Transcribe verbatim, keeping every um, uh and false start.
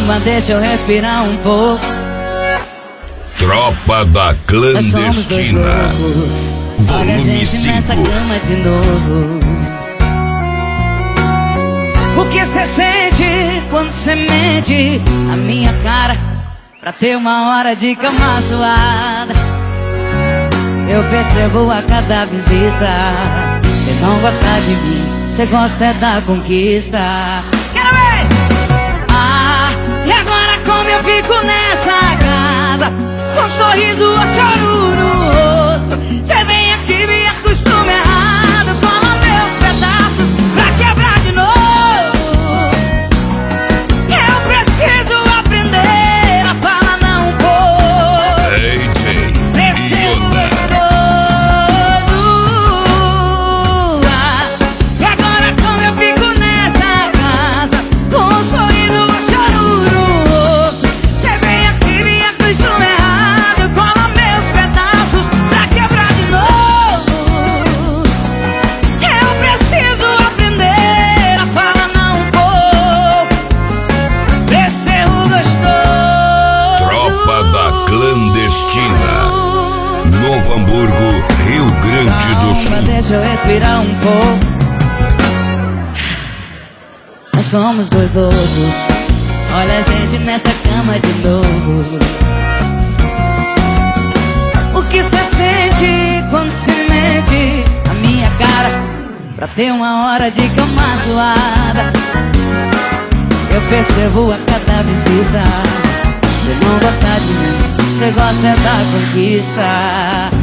Calma, deixa eu respirar um pouco. Tropa da Clandestina, volume cinco. Nessa cama de novo. O que cê sente quando cê mente a minha cara pra ter uma hora de cama suada? Eu percebo a cada visita. Cê não gosta de mim, cê gosta é da conquista. Quero ver! Ah, e agora como eu fico nessa casa, com um sorriso ou choro no rosto? Cê vem aqui, me acostuma errado, cola meus pedaços pra quebrar de novo. Eu preciso aprender a falar não um pouco. D J Preciso gostoso. Ah, e agora como eu fico nessa casa, com um sorriso ou choro no rosto? Cê vem aqui, me acostuma errado, cola meus pedaços pra quebrar de novo. Eu preciso aprender a falar não um pouco. Preciso gostoso. Tropa da Clandestina, Novo Hamburgo, Rio Grande do Calma, Sul. deixa eu respirar um pouco. Nós somos dois loucos. Olha a gente nessa cama de novo. O que cê sente quando cê mente a minha cara pra ter uma hora de cama suada? Eu percebo a cada visita. Cê não gosta de mim, cê gosta é da conquista.